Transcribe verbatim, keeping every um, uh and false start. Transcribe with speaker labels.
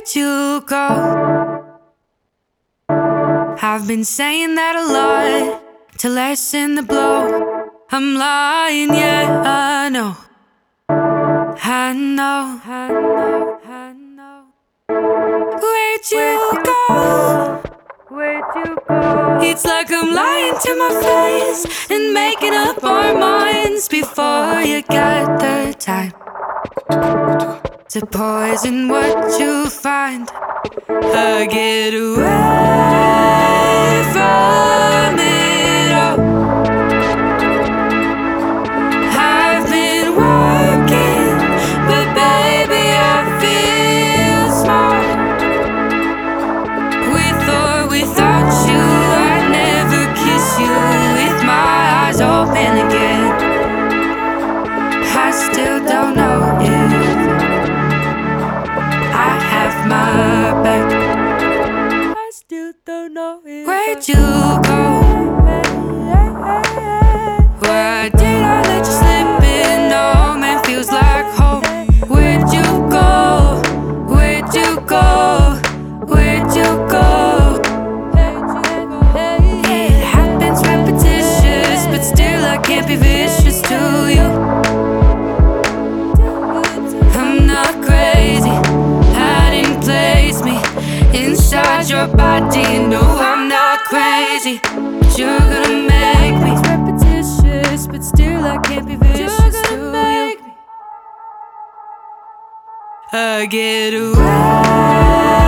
Speaker 1: Where'd you go? I've been saying that a lot to lessen the blow. I'm lying, yeah, I know. I know, I know, I know. Where'd you go? Where'd you go? It's like I'm lying to my face and making up our minds before you get the time to poison what you find. I get away from it all. I've been working, but baby I feel small. With or without you, I'd never kiss you with my eyes open again. I still don't know if I have my back. I still don't know if Where'd you go? Why did I let you slip in? No man feels like home. Where'd you go? Where'd you go? Where'd you go? It happens repetitious, but still I can't be vicious to you. I'm not crazy, I didn't place me inside your body. No, I'm not crazy, but you're gonna make me. It's repetitious, but still I can't be vicious to you. I get away